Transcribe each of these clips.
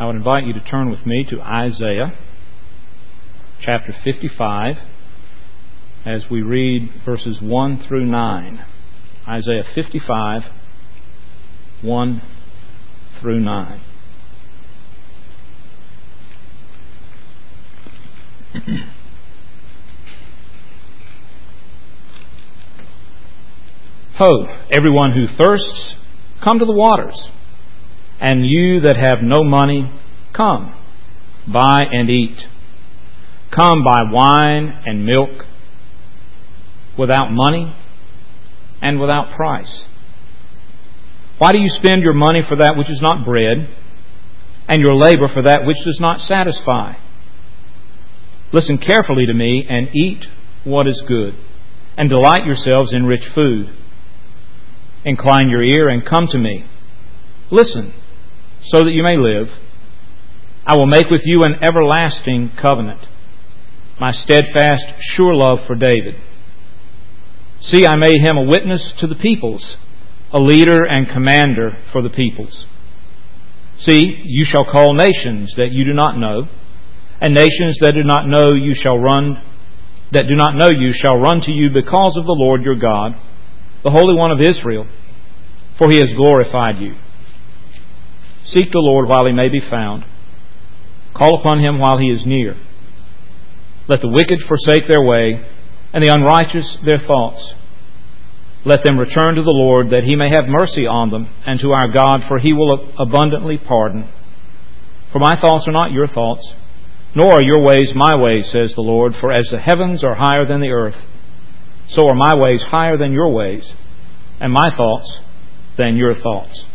I would invite you to turn with me to Isaiah chapter 55 as we read verses 1 through 9. Isaiah 55, 1 through 9. Ho, everyone who thirsts, come to the waters. And you that have no money, come, buy and eat. Come buy wine and milk without money and without price. Why do you spend your money for that which is not bread, and your labor for that which does not satisfy? Listen carefully to me and eat what is good, and delight yourselves in rich food. Incline your ear and come to me. Listen, so that you may live. I will make with you an everlasting covenant, my steadfast, sure love for David. See, I made him a witness to the peoples, a leader and commander for the peoples. See, you shall call nations that you do not know, and nations that do not know you shall run to you because of the Lord your God, the Holy One of Israel, for He has glorified you. Seek the Lord while He may be found. Call upon Him while He is near. Let the wicked forsake their way, and the unrighteous their thoughts. Let them return to the Lord, that He may have mercy on them, and to our God, for He will abundantly pardon. For my thoughts are not your thoughts, nor are your ways my ways, says the Lord. For as the heavens are higher than the earth, so are my ways higher than your ways, and my thoughts than your thoughts.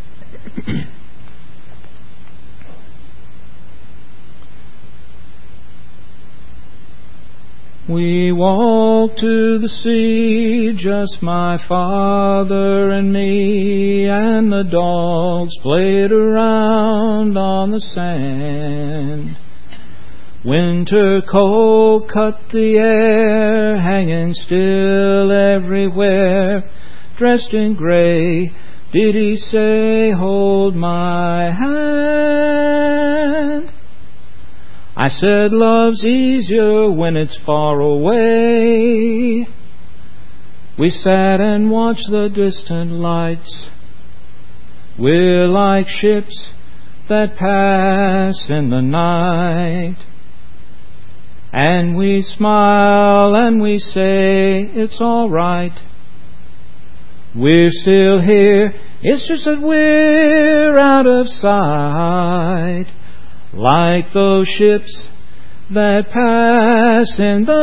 We walked to the sea, just my father and me, and the dogs played around on the sand. Winter cold cut the air, hanging still everywhere. Dressed in gray, did he say, hold my hand? I said, love's easier when it's far away. We sat and watched the distant lights. We're like ships that pass in the night. And we smile and we say, it's all right. We're still here, it's just that we're out of sight. Like those ships that pass in the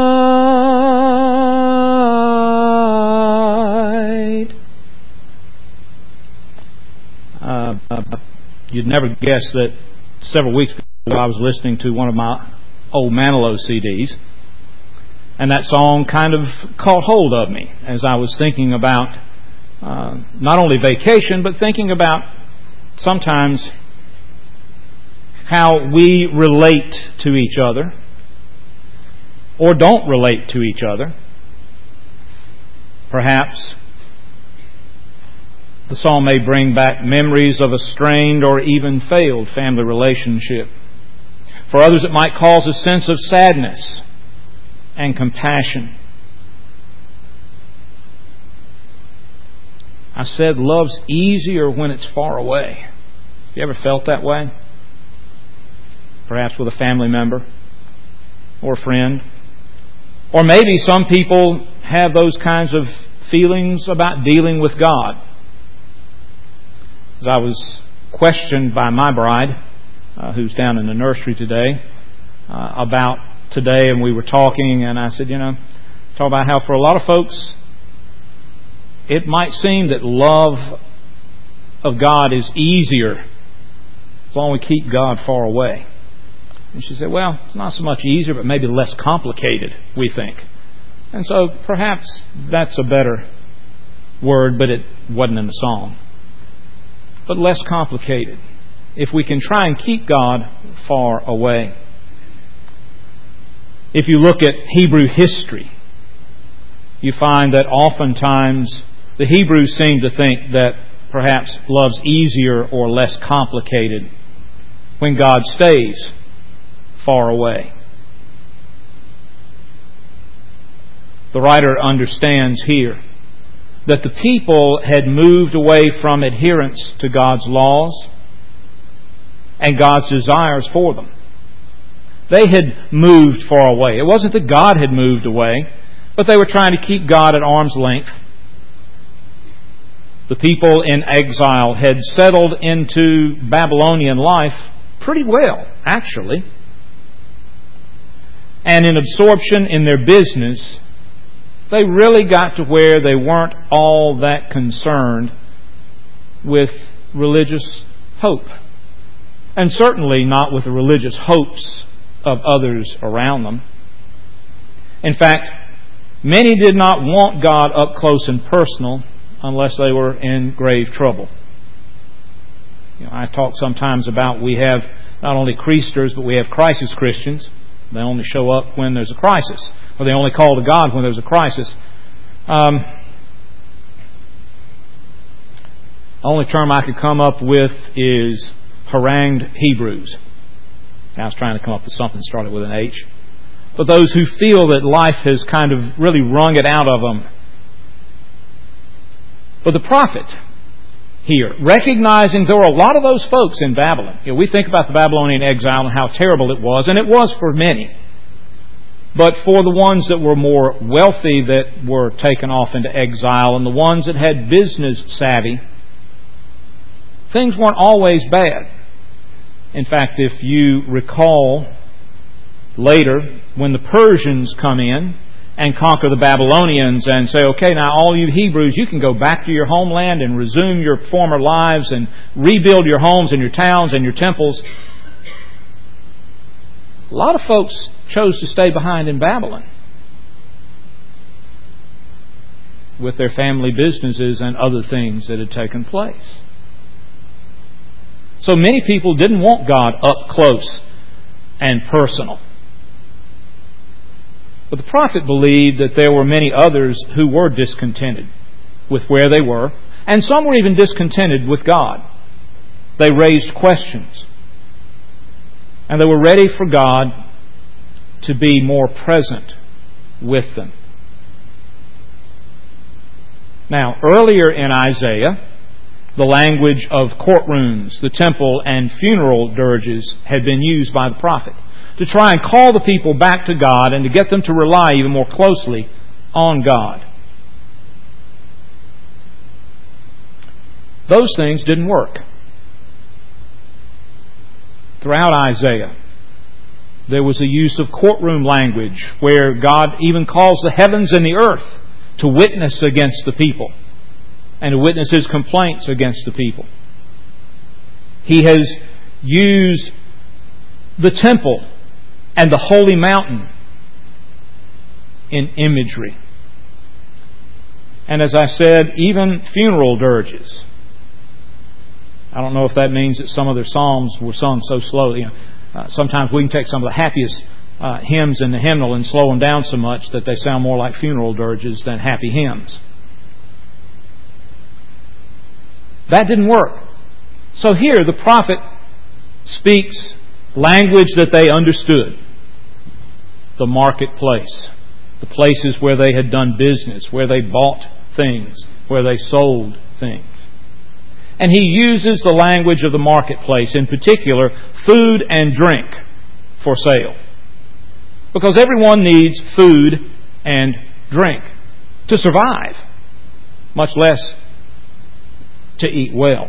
night. You'd never guess that several weeks ago I was listening to one of my old Manilow CDs, and that song kind of caught hold of me as I was thinking about not only vacation, but thinking about sometimes how we relate to each other or don't relate to each other. Perhaps the song may bring back memories of a strained or even failed family relationship. For others, it might cause a sense of sadness and compassion. I said love's easier when it's far away. Have you ever felt that way? Perhaps with a family member or a friend. Or maybe some people have those kinds of feelings about dealing with God. As I was questioned by my bride, who's down in the nursery today, about today, and we were talking, and I said, talk about how for a lot of folks, it might seem that love of God is easier as long as we keep God far away. And she said, well, it's not so much easier, but maybe less complicated, we think. And so perhaps that's a better word, but it wasn't in the song. But less complicated, if we can try and keep God far away. If you look at Hebrew history, you find that oftentimes the Hebrews seem to think that perhaps love's easier or less complicated when God stays far away. The writer understands here that the people had moved away from adherence to God's laws and God's desires for them. They had moved far away. It wasn't that God had moved away, but they were trying to keep God at arm's length. The people in exile had settled into Babylonian life pretty well, actually. And in absorption in their business, they really got to where they weren't all that concerned with religious hope. And certainly not with the religious hopes of others around them. In fact, many did not want God up close and personal unless they were in grave trouble. I talk sometimes about we have not only Christers, but we have crisis Christians. They only show up when there's a crisis, or they only call to God when there's a crisis. The only term I could come up with is harangued Hebrews. I was trying to come up with something that started with an H. But those who feel that life has kind of really wrung it out of them. But the prophet here, recognizing there were a lot of those folks in Babylon. We think about the Babylonian exile and how terrible it was, and it was for many. But for the ones that were more wealthy that were taken off into exile and the ones that had business savvy, things weren't always bad. In fact, if you recall later, when the Persians come in and conquer the Babylonians and say, okay, now all you Hebrews, you can go back to your homeland and resume your former lives and rebuild your homes and your towns and your temples. A lot of folks chose to stay behind in Babylon with their family businesses and other things that had taken place. So many people didn't want God up close and personal. But the prophet believed that there were many others who were discontented with where they were, and some were even discontented with God. They raised questions, and they were ready for God to be more present with them. Now, earlier in Isaiah, the language of courtrooms, the temple, and funeral dirges had been used by the prophet to try and call the people back to God and to get them to rely even more closely on God. Those things didn't work. Throughout Isaiah, there was a use of courtroom language where God even calls the heavens and the earth to witness against the people and to witness His complaints against the people. He has used the temple and the holy mountain in imagery. And as I said, even funeral dirges. I don't know if that means that some of their psalms were sung so slowly. Sometimes we can take some of the happiest hymns in the hymnal and slow them down so much that they sound more like funeral dirges than happy hymns. That didn't work. So here the prophet speaks language that they understood. The marketplace. The places where they had done business, where they bought things, where they sold things. And he uses the language of the marketplace, in particular, food and drink for sale. Because everyone needs food and drink to survive, much less to eat well.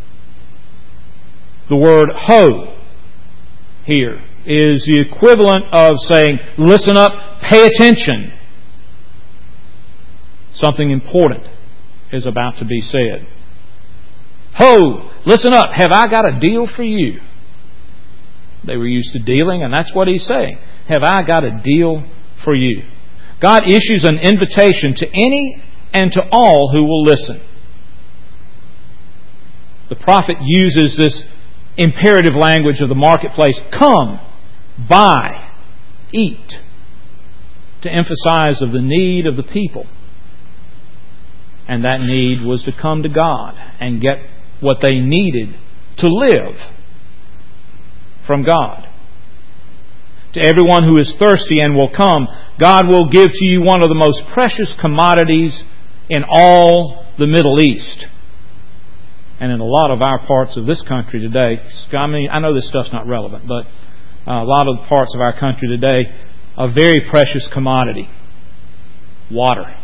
The word ho here is the equivalent of saying, listen up, pay attention. Something important is about to be said. Ho, listen up, have I got a deal for you? They were used to dealing, and that's what he's saying. Have I got a deal for you? God issues an invitation to any and to all who will listen. The prophet uses this imperative language of the marketplace, come, buy, eat, to emphasize of the need of the people. And that need was to come to God and get what they needed to live. from God. To everyone who is thirsty and will come, God will give to you one of the most precious commodities in all the Middle East. And in a lot of our parts of this country today, I know this stuff's not relevant, but a lot of parts of our country today, a very precious commodity. Water.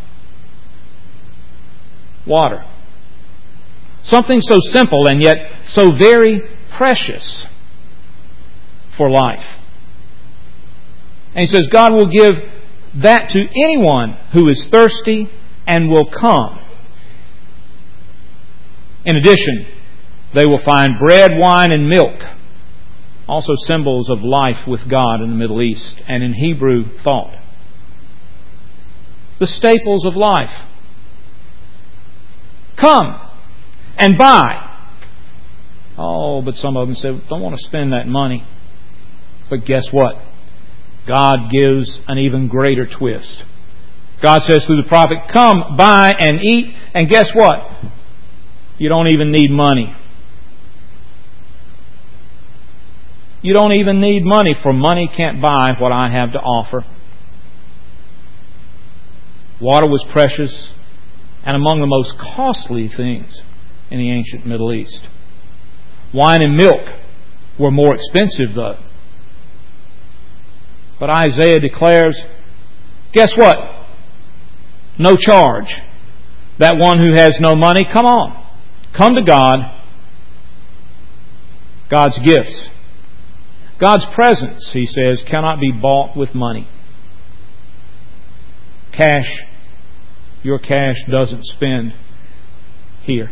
Water. Something so simple and yet so very precious for life. And he says God will give that to anyone who is thirsty and will come. In addition, they will find bread, wine, and milk, also symbols of life with God in the Middle East and in Hebrew thought. The staples of life. Come and buy. Oh, but some of them say, don't want to spend that money. But guess what? God gives an even greater twist. God says through the prophet, come, buy, and eat. And guess what? You don't even need money. You don't even need money, for money can't buy what I have to offer. Water was precious and among the most costly things in the ancient Middle East. Wine and milk were more expensive, though. But Isaiah declares, guess what? No charge. That one who has no money, come on. Come to God. God's gifts. God's presence, he says, cannot be bought with money. Cash, your cash doesn't spend here.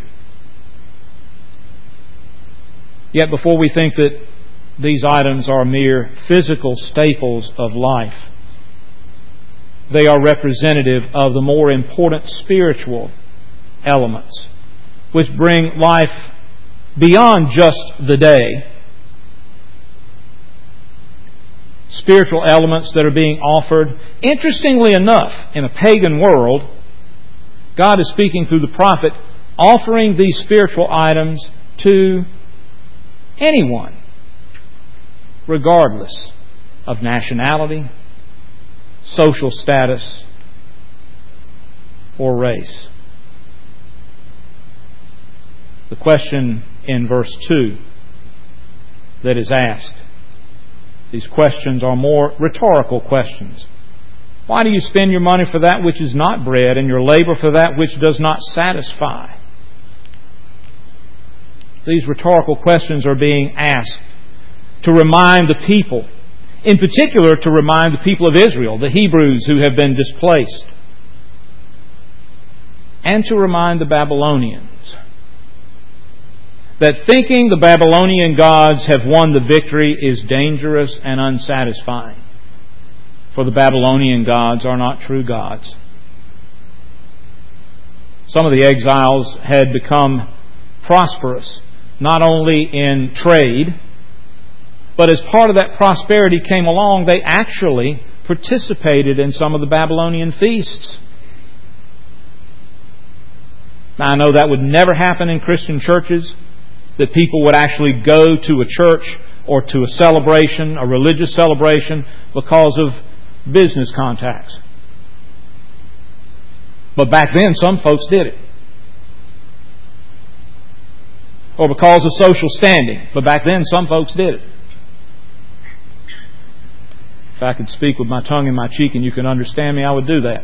Yet before we think that these items are mere physical staples of life, they are representative of the more important spiritual elements, which bring life beyond just the day. Spiritual elements that are being offered. Interestingly enough, in a pagan world, God is speaking through the prophet, offering these spiritual items to anyone, regardless of nationality, social status, or race. The question in verse 2 that is asked, these questions are more rhetorical questions. Why do you spend your money for that which is not bread, and your labor for that which does not satisfy? These rhetorical questions are being asked to remind the people, in particular to remind the people of Israel, the Hebrews who have been displaced, and to remind the Babylonians that thinking the Babylonian gods have won the victory is dangerous and unsatisfying. For the Babylonian gods are not true gods. Some of the exiles had become prosperous, not only in trade, but as part of that prosperity came along, they actually participated in some of the Babylonian feasts. Now, I know that would never happen in Christian churches, that people would actually go to a church or to a celebration, a religious celebration, because of business contacts. But back then, some folks did it. Or because of social standing. But back then, some folks did it. If I could speak with my tongue in my cheek and you could understand me, I would do that.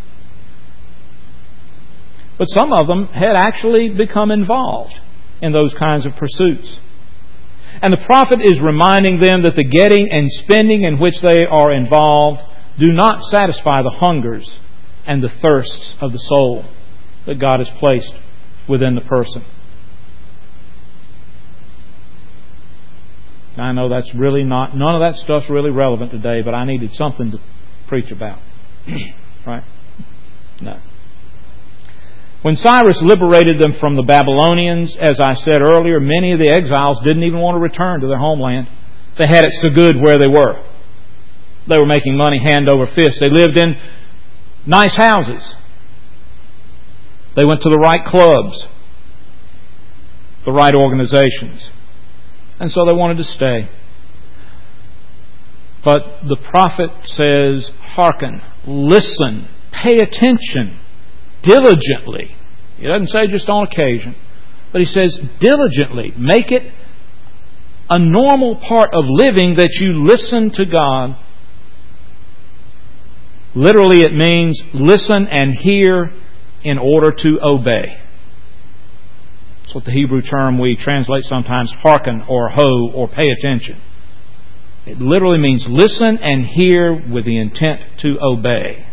But some of them had actually become involved in those kinds of pursuits. And the prophet is reminding them that the getting and spending in which they are involved do not satisfy the hungers and the thirsts of the soul that God has placed within the person. Now, I know that's really none of that stuff's really relevant today, but I needed something to preach about. Right? No. When Cyrus liberated them from the Babylonians, as I said earlier, many of the exiles didn't even want to return to their homeland. They had it so good where they were. They were making money hand over fist. They lived in nice houses. They went to the right clubs, the right organizations. And so they wanted to stay. But the prophet says, hearken, listen, pay attention, diligently. He doesn't say just on occasion, but he says diligently. Make it a normal part of living that you listen to God. Literally it means listen and hear in order to obey. That's what the Hebrew term we translate sometimes hearken or ho or pay attention. It literally means listen and hear with the intent to obey.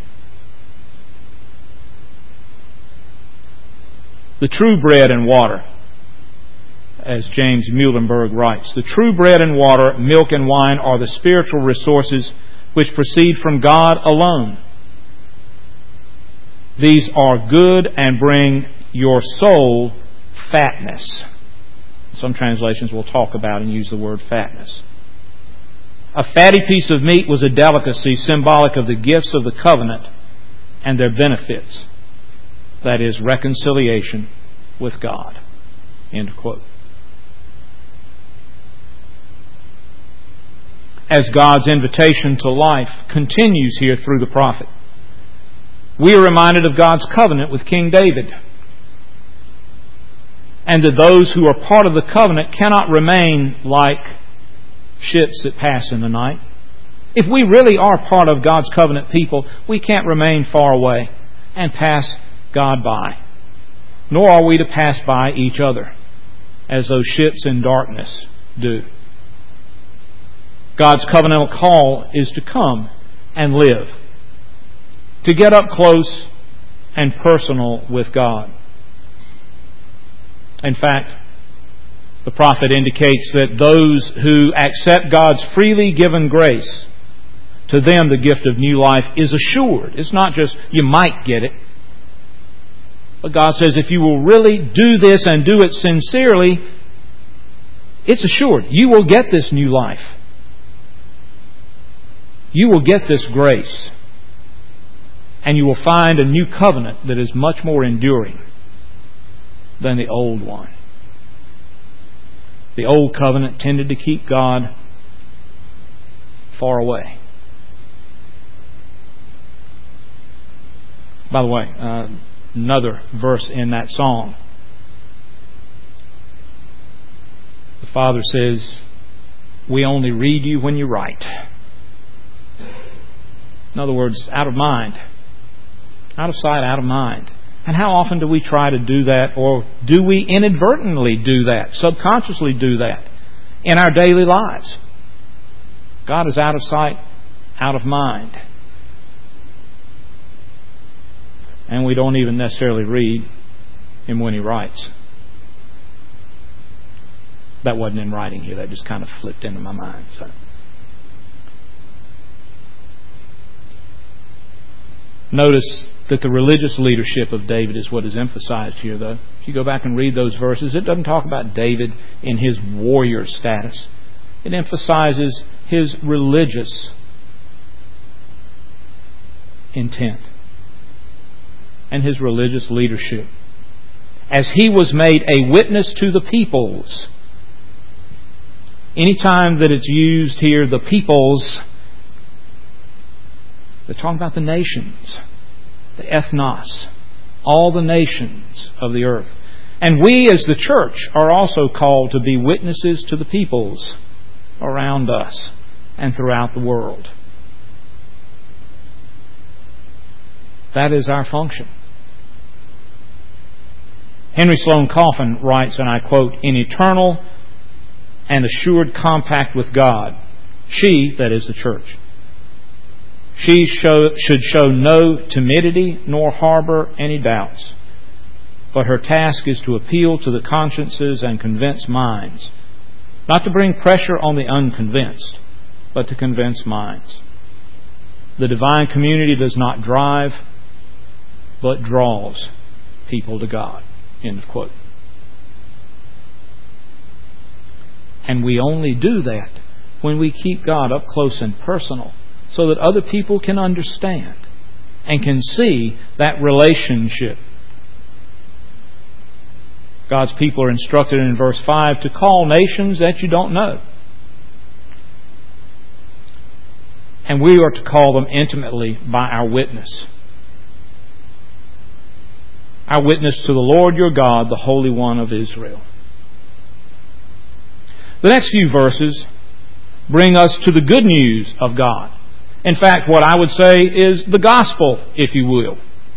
The true bread and water, as James Muhlenberg writes, the true bread and water, milk and wine are the spiritual resources which proceed from God alone. These are good and bring your soul fatness. Some translations will talk about and use the word fatness. A fatty piece of meat was a delicacy symbolic of the gifts of the covenant and their benefits. That is, reconciliation with God. End quote. As God's invitation to life continues here through the prophet, we are reminded of God's covenant with King David. And that those who are part of the covenant cannot remain like ships that pass in the night. If we really are part of God's covenant people, we can't remain far away and pass God by. Nor are we to pass by each other, as those ships in darkness do. God's covenantal call is to come and live, to get up close and personal with God. In fact, the prophet indicates that those who accept God's freely given grace, to them the gift of new life is assured. It's not just you might get it. But God says if you will really do this and do it sincerely, it's assured. You will get this new life. You will get this grace. And you will find a new covenant that is much more enduring than the old one. The old covenant tended to keep God far away. By the way, another verse in that song. The Father says, we only read you when you write. In other words, out of mind. Out of sight, out of mind. And how often do we try to do that, or do we inadvertently do that, subconsciously do that in our daily lives? God is out of sight, out of mind. And we don't even necessarily read Him when He writes. That wasn't in writing here. That just kind of flipped into my mind. So. Notice that the religious leadership of David is what is emphasized here, though. If you go back and read those verses, it doesn't talk about David in his warrior status. It emphasizes his religious intent and his religious leadership. As he was made a witness to the peoples. Anytime that it's used here, the peoples, they're talking about the nations, the ethnos, all the nations of the earth. And we as the church are also called to be witnesses to the peoples around us and throughout the world. That is our function. Henry Sloane Coffin writes, and I quote, "In eternal and assured compact with God, she," that is the church, "she should show no timidity nor harbor any doubts. But her task is to appeal to the consciences and convince minds. Not to bring pressure on the unconvinced, but to convince minds. The divine community does not drive, but draws people to God." End of quote. And we only do that when we keep God up close and personal, so that other people can understand and can see that relationship. God's people are instructed in verse 5 to call nations that you don't know. And we are to call them intimately by our witness. Our witness to the Lord your God, the Holy One of Israel. The next few verses bring us to the good news of God. In fact, what I would say is the gospel, if you will.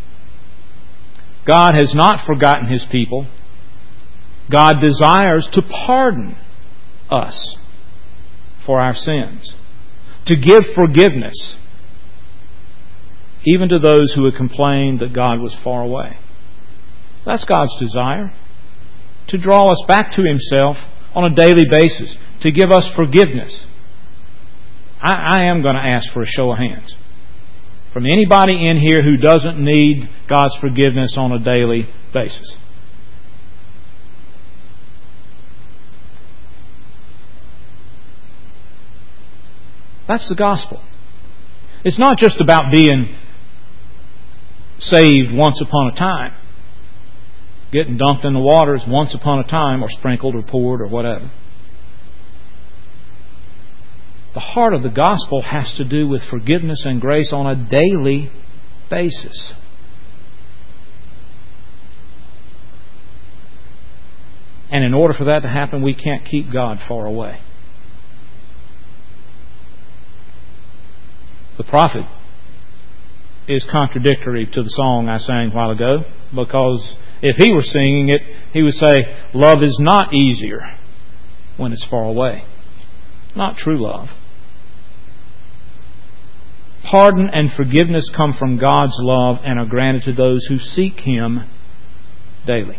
God has not forgotten His people. God desires to pardon us for our sins, to give forgiveness, even to those who had complained that God was far away. That's God's desire, to draw us back to Himself on a daily basis, to give us forgiveness. I am going to ask for a show of hands from anybody in here who doesn't need God's forgiveness on a daily basis. That's the gospel. It's not just about being saved once upon a time, getting dunked in the waters once upon a time, or sprinkled or poured or whatever. The heart of the gospel has to do with forgiveness and grace on a daily basis. And in order for that to happen, we can't keep God far away. The prophet is contradictory to the song I sang a while ago, because if he were singing it, he would say, love is not easier when it's far away. Not true love. Pardon and forgiveness come from God's love and are granted to those who seek Him daily.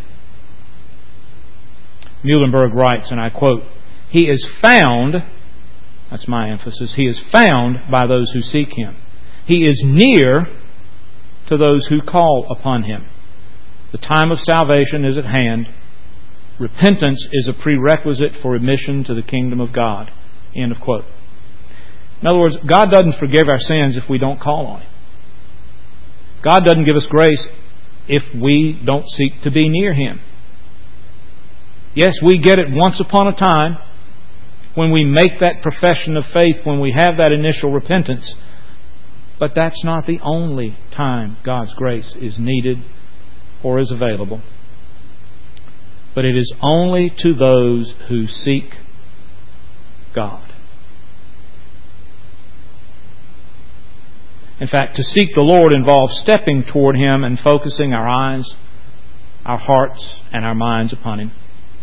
Muhlenberg writes, and I quote, He is found, that's my emphasis, He is found by those who seek Him. He is near to those who call upon Him. The time of salvation is at hand. Repentance is a prerequisite for admission to the kingdom of God. End of quote. In other words, God doesn't forgive our sins if we don't call on Him. God doesn't give us grace if we don't seek to be near Him. Yes, we get it once upon a time when we make that profession of faith, when we have that initial repentance. But that's not the only time God's grace is needed or is available. But it is only to those who seek God. In fact, to seek the Lord involves stepping toward Him and focusing our eyes, our hearts, and our minds upon Him.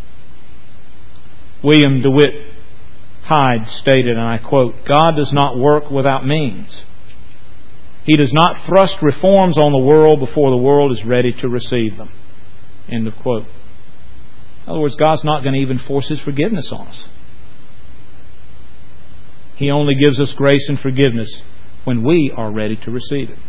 William DeWitt Hyde stated, and I quote, God does not work without means. He does not thrust reforms on the world before the world is ready to receive them. End of quote. In other words, God's not going to even force His forgiveness on us. He only gives us grace and forgiveness when we are ready to receive it.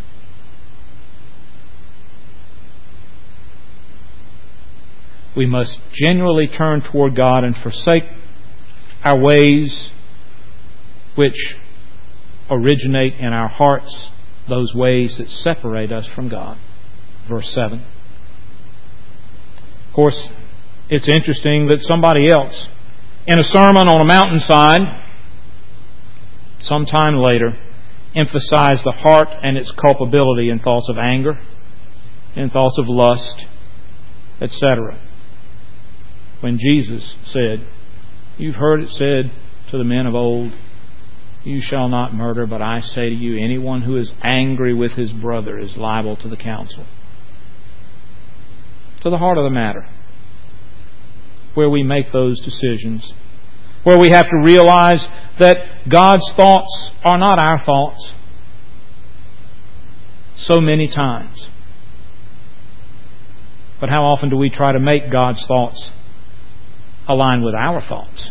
We must genuinely turn toward God and forsake our ways which originate in our hearts, those ways that separate us from God. Verse 7. Of course, it's interesting that somebody else, in a sermon on a mountainside, sometime later, emphasized the heart and its culpability in thoughts of anger, in thoughts of lust, etc. When Jesus said, you've heard it said to the men of old, you shall not murder, but I say to you, anyone who is angry with his brother is liable to the council. To the heart of the matter, where we make those decisions, where we have to realize that God's thoughts are not our thoughts so many times. But how often do we try to make God's thoughts align with our thoughts?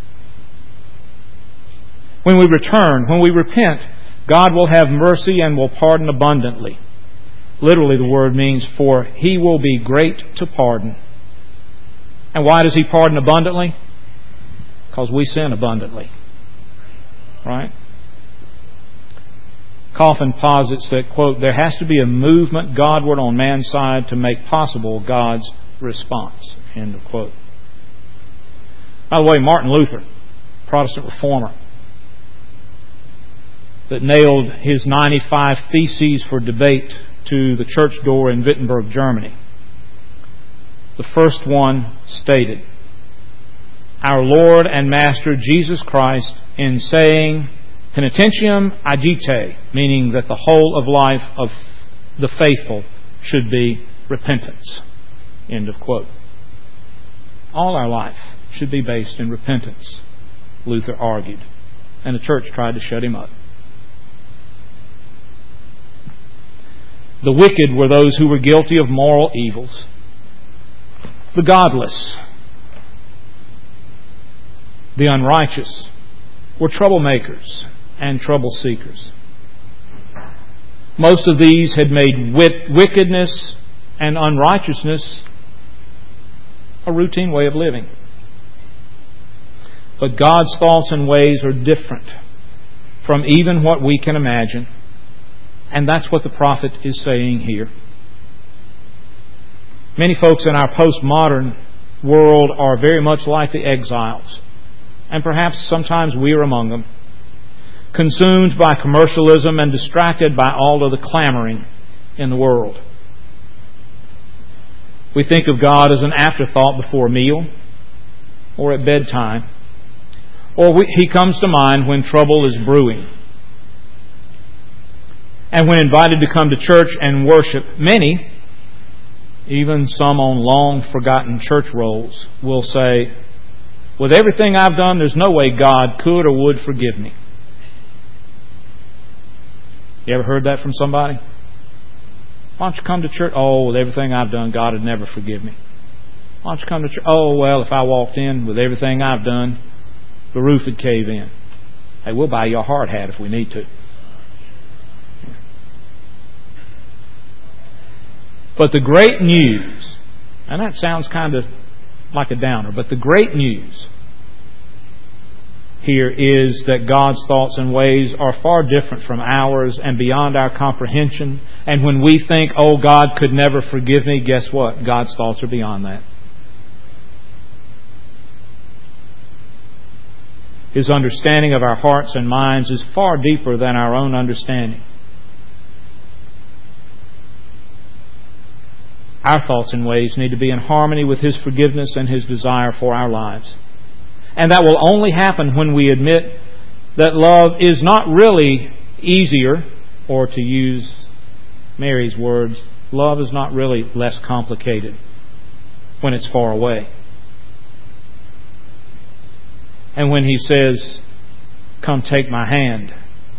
When we return, when we repent, God will have mercy and will pardon abundantly. Literally, the word means, for He will be great to pardon. And why does He pardon abundantly? Because we sin abundantly. Right? Coffin posits that, quote, there has to be a movement Godward on man's side to make possible God's response. End of quote. By the way, Martin Luther, Protestant reformer, that nailed his 95 Theses for debate to the church door in Wittenberg, Germany. The first one stated, "Our Lord and Master Jesus Christ, in saying penitentiam agite," meaning that the whole of life of the faithful should be repentance. End of quote. All our life should be based in repentance, Luther argued, and the church tried to shut him up. The wicked were those who were guilty of moral evils. The godless, the unrighteous, were troublemakers and trouble seekers. Most of these had made wickedness and unrighteousness a routine way of living. But God's thoughts and ways are different from even what we can imagine. And that's what the prophet is saying here. Many folks in our postmodern world are very much like the exiles. And perhaps sometimes we are among them. Consumed by commercialism and distracted by all of the clamoring in the world. We think of God as an afterthought before a meal or at bedtime. Or He comes to mind when trouble is brewing. And when invited to come to church and worship, many, even some on long forgotten church rolls, will say, "With everything I've done, there's no way God could or would forgive me." You ever heard that from somebody? "Why don't you come to church?" "Oh, with everything I've done, God would never forgive me." "Why don't you come to church?" "Oh, well, if I walked in with everything I've done, the roof would cave in." Hey, we'll buy you a hard hat if we need to. But the great news, and that sounds kind of like a downer, but the great news here is that God's thoughts and ways are far different from ours and beyond our comprehension. And when we think, "Oh, God could never forgive me," guess what? God's thoughts are beyond that. His understanding of our hearts and minds is far deeper than our own understanding. Our thoughts and ways need to be in harmony with His forgiveness and His desire for our lives. And that will only happen when we admit that love is not really easier, or to use Mary's words, love is not really less complicated when it's far away. And when He says, "Come take my hand,"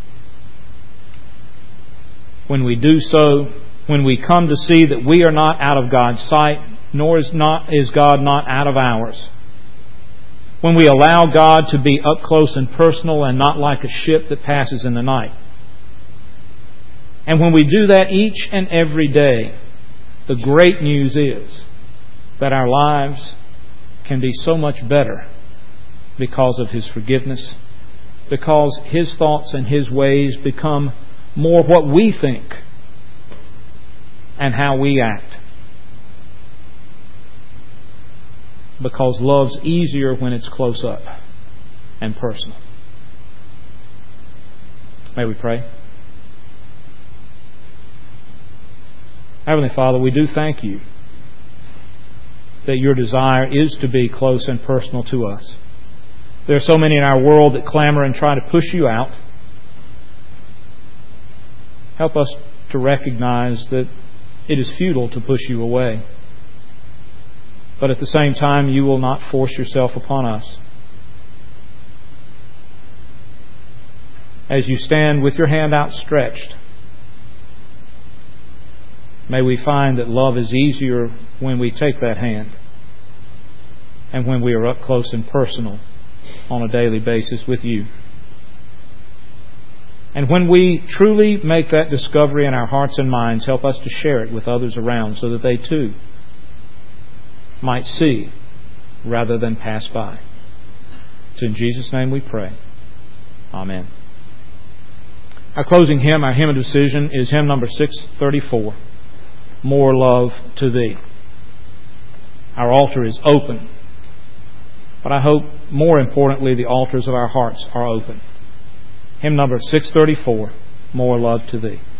when we do so, when we come to see that we are not out of God's sight, nor is God not out of ours, when we allow God to be up close and personal and not like a ship that passes in the night, and when we do that each and every day, the great news is that our lives can be so much better because of His forgiveness, because His thoughts and His ways become more what we think and how we act. Because love's easier when it's close up and personal. May we pray? Heavenly Father, we do thank You that Your desire is to be close and personal to us. There are so many in our world that clamor and try to push You out. Help us to recognize that it is futile to push You away. But at the same time, You will not force Yourself upon us. As You stand with Your hand outstretched, may we find that love is easier when we take that hand and when we are up close and personal on a daily basis with You. And when we truly make that discovery in our hearts and minds, help us to share it with others around so that they too might see rather than pass by. It's in Jesus' name we pray. Amen. Our closing hymn, our hymn of decision, is hymn number 634, "More Love to Thee." Our altar is open, but I hope more importantly the altars of our hearts are open. Hymn number 634, More Love to Thee.